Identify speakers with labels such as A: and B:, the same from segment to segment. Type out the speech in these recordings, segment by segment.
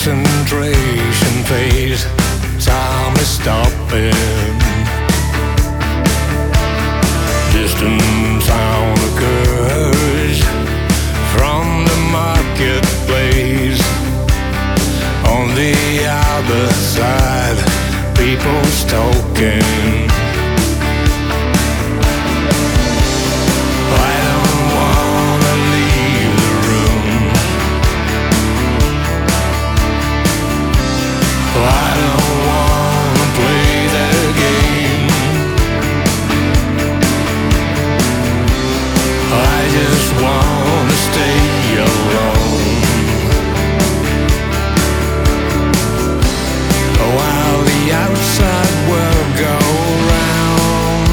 A: concentration phase. Time is stopping. Distant sound occurs from the marketplace. On the other side, people's talking. I don't wanna leave the room. I don't wanna play the game. I just wanna stay alone. While the outside world goes round.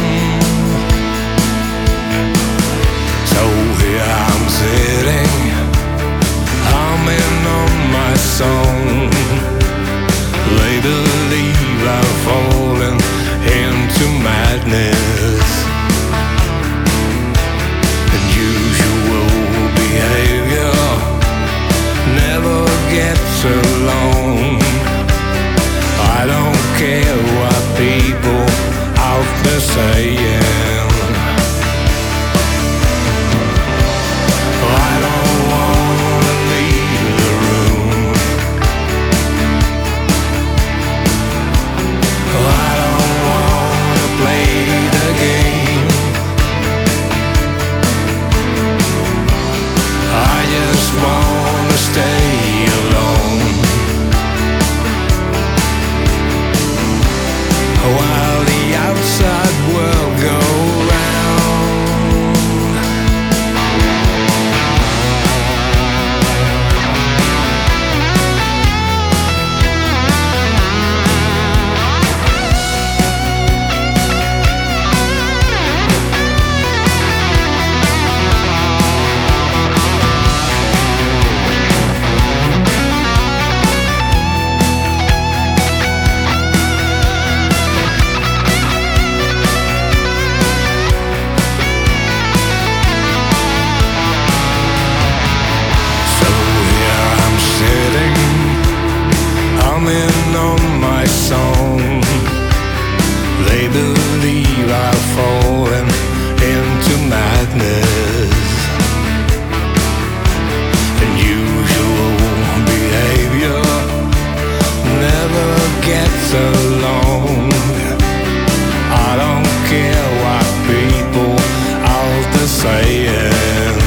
A: So here I'm sitting, humming on my song. They believe I've fallen into madness. Unusual behavior never gets along. I don't care what people out there saying. I don't wanna leave the room. I don't wanna play the game. I just wanna stay alone. While the outside world goes round. Humming on my song. They believe I've fallen into madness. Unusual behavior never gets along. I don't care what people out there saying.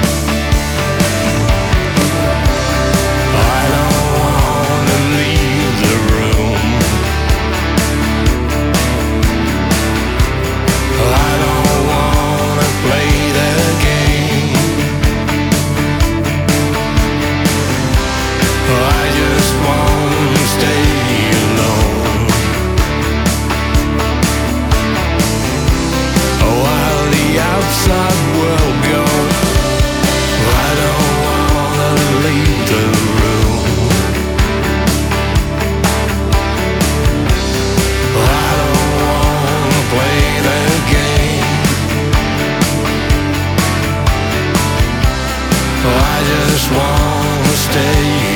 A: I don't wanna leave the room. I don't wanna play the game. I just wanna stay alone. While the outside world goes, I don't wanna leave the room. I don't wanna play the game. I just wanna stay